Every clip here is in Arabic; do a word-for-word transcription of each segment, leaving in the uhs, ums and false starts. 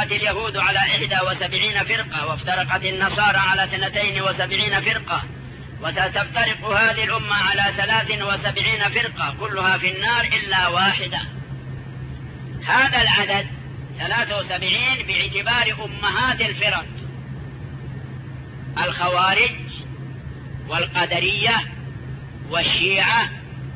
وافترقت اليهود على إحدى وسبعين فرقة، وافترقت النصارى على اثنتين وسبعين فرقة، وستفترق هذه الأمة على ثلاث وسبعين فرقة كلها في النار إلا واحدة. هذا العدد ثلاثة وسبعين باعتبار أمهات الفرق: الخوارج والقدرية والشيعة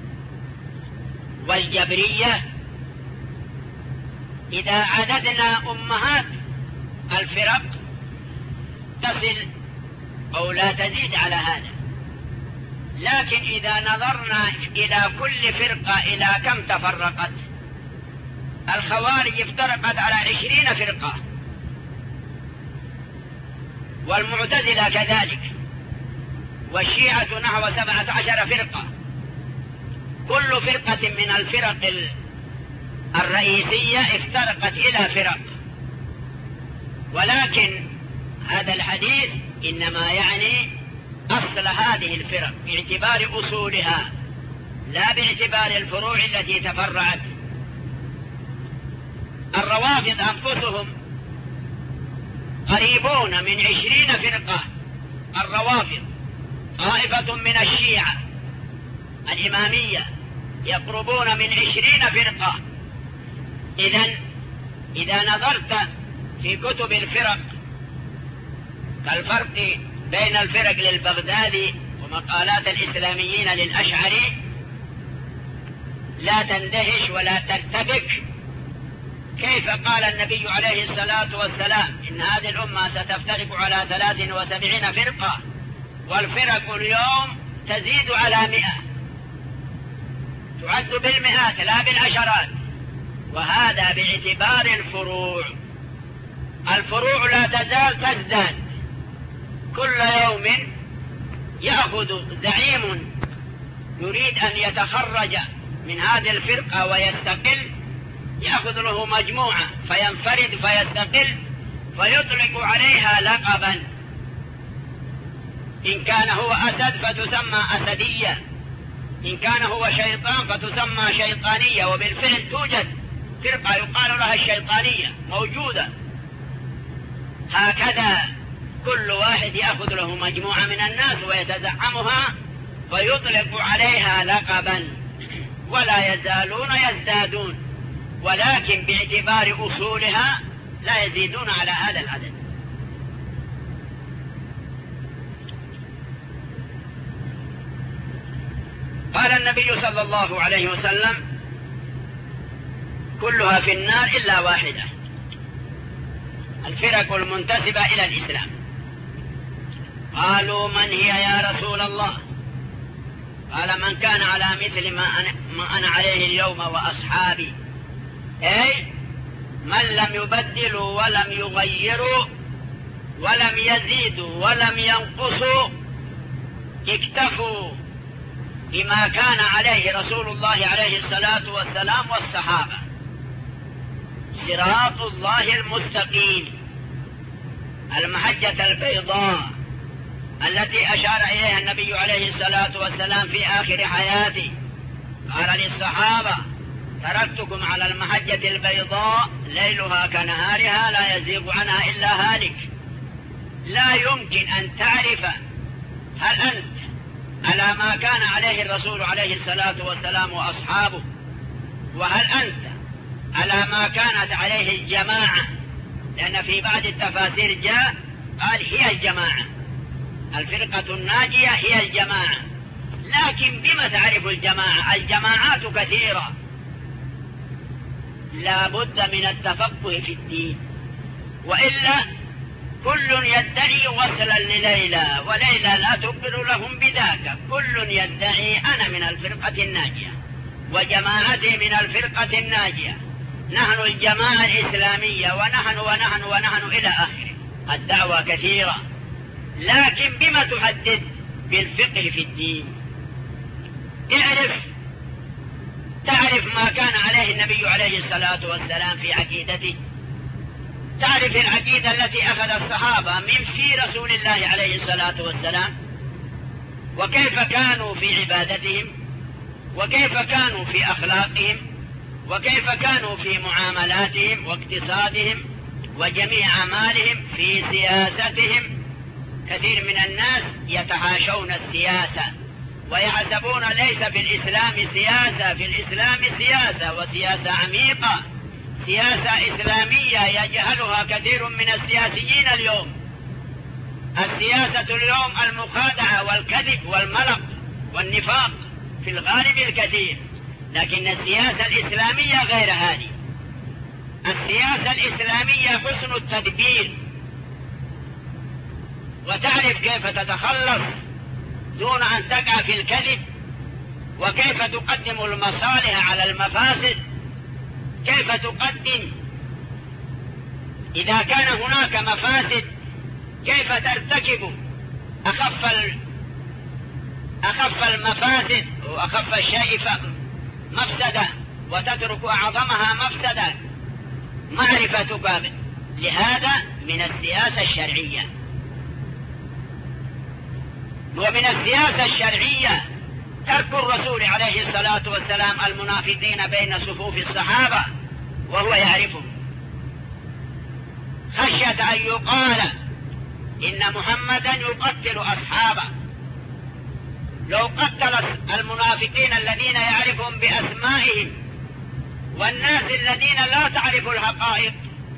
والجبرية. إذا عددنا أمهات الفرق تصل أو لا تزيد على هذا، لكن إذا نظرنا إلى كل فرقة إلى كم تفرقت، الخوارج افترقت على عشرين فرقة، والمعتزلة كذلك، والشيعة نحو سبعة عشر فرقة. كل فرقة من الفرق الرئيسية افترقت إلى فرق، ولكن هذا الحديث إنما يعني أصل هذه الفرق باعتبار أصولها لا باعتبار الفروع التي تفرعت. الروافض أنفسهم قريبون من عشرين فرقة. الروافض طائفة من الشيعة الإمامية يقربون من عشرين فرقة. إذن إذا نظرت في كتب الفرق كالفرق بين الفرق للبغدادي ومقالات الإسلاميين للأشعري لا تندهش ولا ترتبك. كيف قال النبي عليه الصلاة والسلام إن هذه الأمة ستفترق على ثلاث وسبعين فرقة، والفرق اليوم تزيد على مئة، تعد بالمئات لا بالعشرات، وهذا باعتبار الفروع. الفروع لا تزال تزداد، كل يوم يأخذ زعيم يريد أن يتخرج من هذه الفرقة ويستقل، يأخذ له مجموعة فينفرد فيستقل فيطلق عليها لقبا. إن كان هو أسد فتسمى أسدية، إن كان هو شيطان فتسمى شيطانية، وبالفعل توجد فرقة يقال لها الشيطانية موجودة. هكذا كل واحد يأخذ له مجموعة من الناس ويتزعمها فيطلق عليها لقبا، ولا يزالون يزدادون، ولكن باعتبار أصولها لا يزيدون على هذا العدد. قال النبي صلى الله عليه وسلم: كلها في النار إلا واحدة، الفرق المنتسبة إلى الإسلام. قالوا: من هي يا رسول الله؟ قال: من كان على مثل ما أنا, ما أنا عليه اليوم وأصحابي، أي من لم يبدلوا ولم يغيروا ولم يزيدوا ولم ينقصوا، اكتفوا بما كان عليه رسول الله عليه الصلاة والسلام والصحابة، صراط الله المستقيم، المحجة البيضاء التي أشار إليها النبي عليه الصلاة والسلام في آخر حياته. قال للصحابة: تركتكم على المحجة البيضاء ليلها كنهارها لا يزيغ عنها إلا هالك. لا يمكن أن تعرف هل أنت على ما كان عليه الرسول عليه الصلاة والسلام وأصحابه، وهل أنت على ما كانت عليه الجماعة، لأن في بعض التفاسير جاء قال هي الجماعة، الفرقة الناجية هي الجماعة. لكن بما تعرف الجماعة؟ الجماعات كثيرة، لا بد من التفقه في الدين، وإلا كل يدعي وصلا لليلى وليلى لا تخبر لهم بذاك. كل يدعي أنا من الفرقة الناجية وجماعتي من الفرقة الناجية، نحن الجماعة الإسلامية ونحن ونحن ونحن إلى آخره. الدعوة كثيرة، لكن بما تحدد؟ بالفقه في الدين. اعرف تعرف ما كان عليه النبي عليه الصلاة والسلام في عقيدته، تعرف العقيدة التي أخذ الصحابة من في رسول الله عليه الصلاة والسلام، وكيف كانوا في عبادتهم، وكيف كانوا في أخلاقهم، وكيف كانوا في معاملاتهم واقتصادهم وجميع أعمالهم في سياستهم. كثير من الناس يتحاشون السياسة ويحسبون ليس في الإسلام سياسة، في الإسلام سياسة، وسياسة عميقة، سياسة إسلامية يجهلها كثير من السياسيين اليوم. السياسة اليوم المخادعة والكذب والملق والنفاق في الغالب الكثير، لكن السياسة الإسلامية غير هذه. السياسة الإسلامية حسن التدبير، وتعرف كيف تتخلص دون أن تقع في الكذب، وكيف تقدم المصالح على المفاسد، كيف تقدم إذا كان هناك مفاسد كيف ترتكب أخف أخف المفاسد وأخف الشيء مفسدة وتترك أعظمها مفسدة. معرفتك لهذا من السياسة الشرعية. ومن السياسة الشرعية ترك الرسول عليه الصلاة والسلام المنافقين بين صفوف الصحابة وهو يعرفهم، خشية أن يقال إن محمدا يقتل أصحابه. لو قتل المنافقين الذين يعرفهم بأسمائهم والناس الذين لا تعرف الحقائق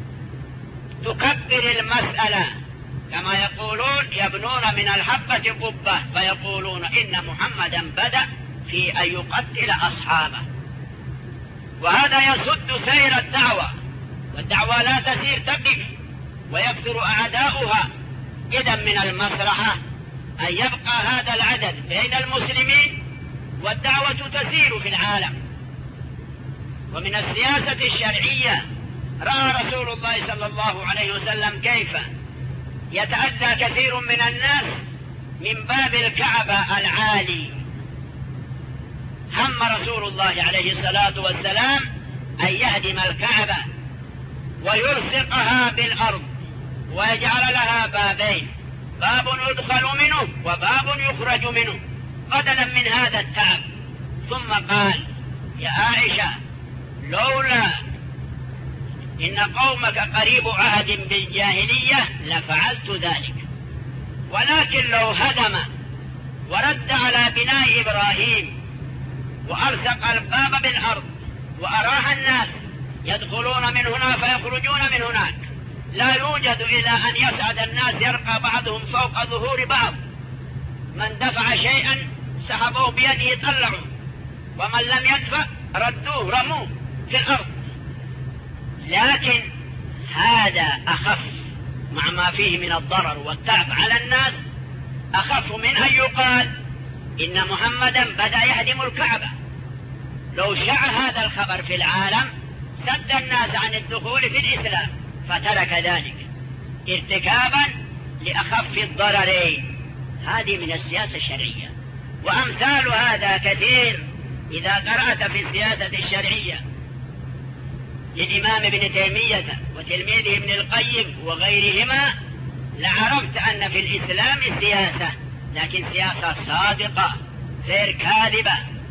تكبر المسألة، كما يقولون يبنون من الحبة قبة، فيقولون إن محمدا بدأ في أن يقتل أصحابه. وهذا يسد سير الدعوة، والدعوة لا تسير تقف ويكثر أعداؤها. إذا من المصلحة أن يبقى هذا العدد بين المسلمين والدعوة تسير في العالم. ومن السياسة الشرعية رأى رسول الله صلى الله عليه وسلم كيف يتأذى كثير من الناس من باب الكعبة العالي. هم رسول الله عليه الصلاة والسلام أن يهدم الكعبة ويلصقها بالأرض ويجعل لها بابين، باب يدخل منه وباب يخرج منه بدلا من هذا التعب. ثم قال: يا عائشة، لولا إن قومك قريب عهد بالجاهلية لفعلت ذلك، ولكن لو هدم ورد على بناء إبراهيم وألصق الباب بالأرض وأراح الناس يدخلون من هنا فيخرجون من هناك، لا يوجد إلا أن يسعد الناس يرقى بعضهم فوق ظهور بعض، من دفع شيئا سحبوه بيده طلعوا، ومن لم يدفع ردوه رموه في الأرض. لكن هذا أخف مع ما فيه من الضرر والتعب على الناس، أخف من أن يقال إن محمدا بدأ يهدم الكعبة. لو شاع هذا الخبر في العالم سد الناس عن الدخول في الإسلام، فترك ذلك ارتكابا لأخف الضررين. هذه من السياسة الشرعية، وأمثال هذا كثير. إذا قرأت في السياسة الشرعية للإمام ابن تيمية وتلميذه ابن القيم وغيرهما لعرفت أن في الإسلام سياسة، لكن سياسة صادقة غير كاذبة.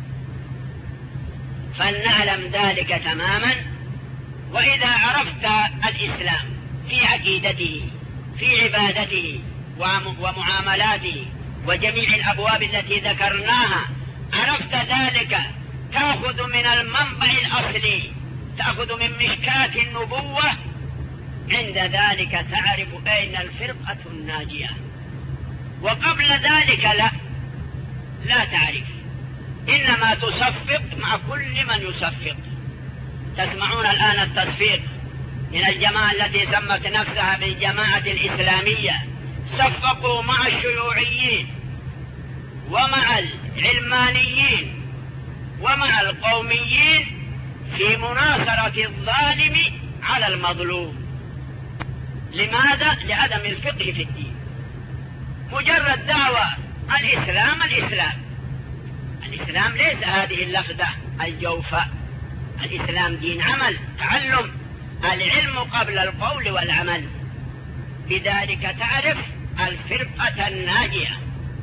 فلنعلم ذلك تماما. وإذا عرفت الإسلام في عقيدته في عبادته ومعاملاته وجميع الأبواب التي ذكرناها، عرفت ذلك تأخذ من المنبع الأصلي، تأخذ من مشكاة النبوة. عند ذلك تعرف أين الفرقة الناجية، وقبل ذلك لا لا تعرف، إنما تصفق مع كل من يصفق. تسمعون الآن التصفيق من الجماعة التي سمت نفسها بالجماعة الإسلامية، صفقوا مع الشيوعيين ومع العلمانيين ومع القوميين في مناصرة الظالم على المظلوم. لماذا؟ لعدم الفقه في الدين. مجرد دعوة الإسلام الإسلام الإسلام ليس هذه اللفظة الجوفاء. الإسلام دين عمل، تعلم، العلم قبل القول والعمل. بذلك تعرف الفرقة الناجية،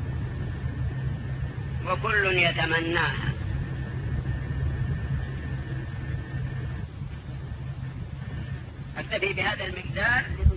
وكل يتمناها. أكتفي بهذا المقدار.